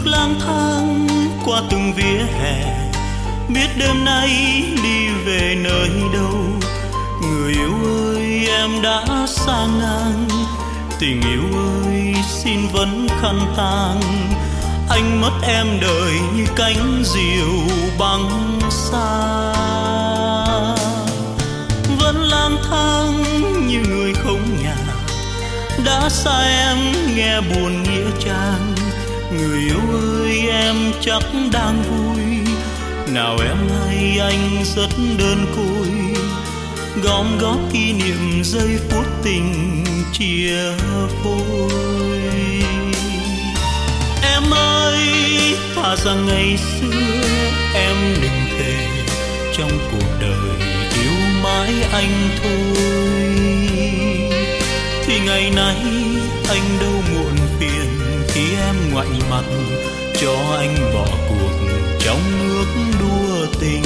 bước lang thang qua từng vỉa hè, biết đêm nay đi về nơi đâu. Người yêu ơi em đã xa ngang, tình yêu ơi xin vẫn khăn tang. Anh mất em đời như cánh diều băng xa, vẫn lang thang như người không nhà, đã xa em nghe buồn nghĩa trang. Người yêu ơi em chắc đang vui, nào em hay anh rất đơn côi, gom góp kỷ niệm giây phút tình chia phôi. Em ơi thà rằng ngày xưa em đừng thề trong cuộc đời yêu mãi anh thôi, thì ngày nay anh đâu muộn phiền khi em ngoảnh mặt cho anh bỏ cuộc trong nước đua tình.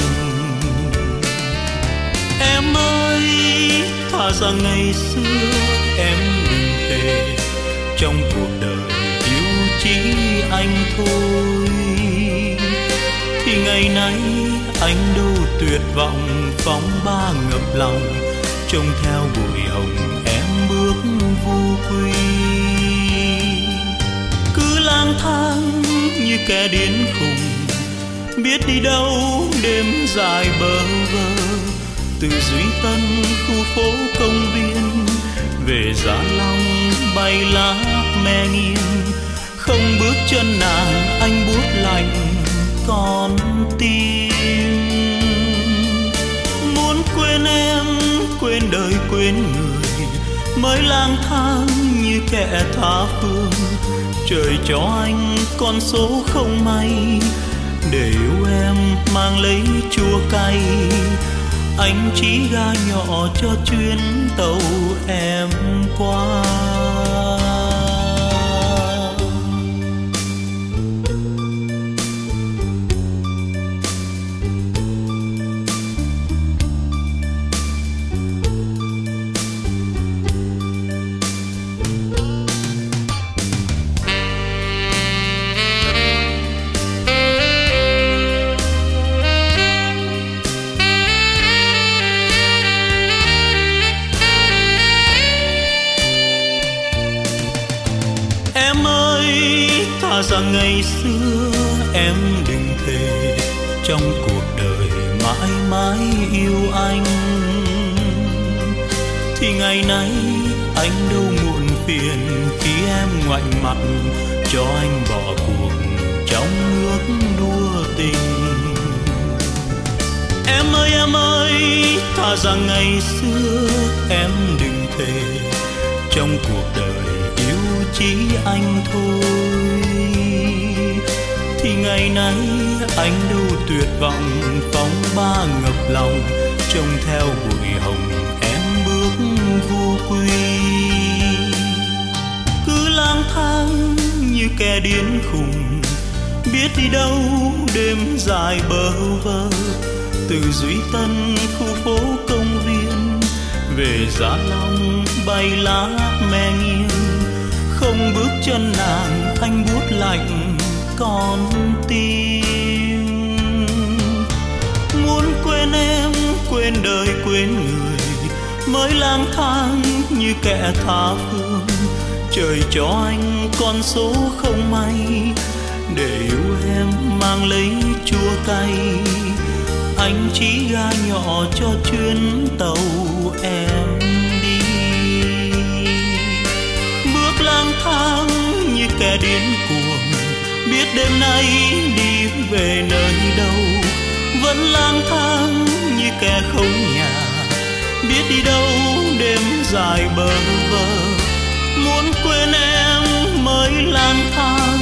Em ơi thà rằng ngày xưa em đừng thề trong cuộc đời yêu chỉ anh thôi, thì ngày nay anh đâu tuyệt vọng phóng ba ngập lòng, trông theo bụi hồng em bước vô quy. Cứ lang thang như kẻ điên khùng, biết đi đâu đêm dài bơ vơ, từ Duy Tân khu phố công viên về Gia Long bay lá me nghiêng. Không bước chân nàng anh buốt lạnh con tim. Muốn quên em, quên đời quên người, mới lang thang như kẻ tha phương. Trời cho anh con số không may, để yêu em mang lấy chua cay. Anh chỉ ga nhỏ cho chuyến tàu em qua. Thà rằng ngày xưa em đừng thề trong cuộc đời mãi mãi yêu anh, thì ngày nay anh đâu muộn phiền khi em ngoảnh mặt cho anh bỏ cuộc trong nước đua tình. Em ơi thà rằng ngày xưa em đừng thề trong cuộc đời yêu chỉ anh thôi, thì ngày nay anh đâu tuyệt vọng phóng ba ngập lòng, trông theo bụi hồng em bước vô quy. Cứ lang thang như kẻ điên khùng, biết đi đâu đêm dài bơ vơ, từ Duy Tân khu phố công viên về Gia Long bay lá me nghiêng. Không bước chân nàng anh buốt lạnh con tim. Muốn quên em, quên đời quên người, mới lang thang như kẻ tha phương. Trời cho anh con số không may, để yêu em mang lấy chua cay. Anh chỉ ga nhỏ cho chuyến tàu em đi. Bước lang thang như kẻ điên cuồng, biết đêm nay đi về nơi đâu. Vẫn lang thang như kẻ không nhà, biết đi đâu đêm dài bơ vơ. Muốn quên em mới lang thang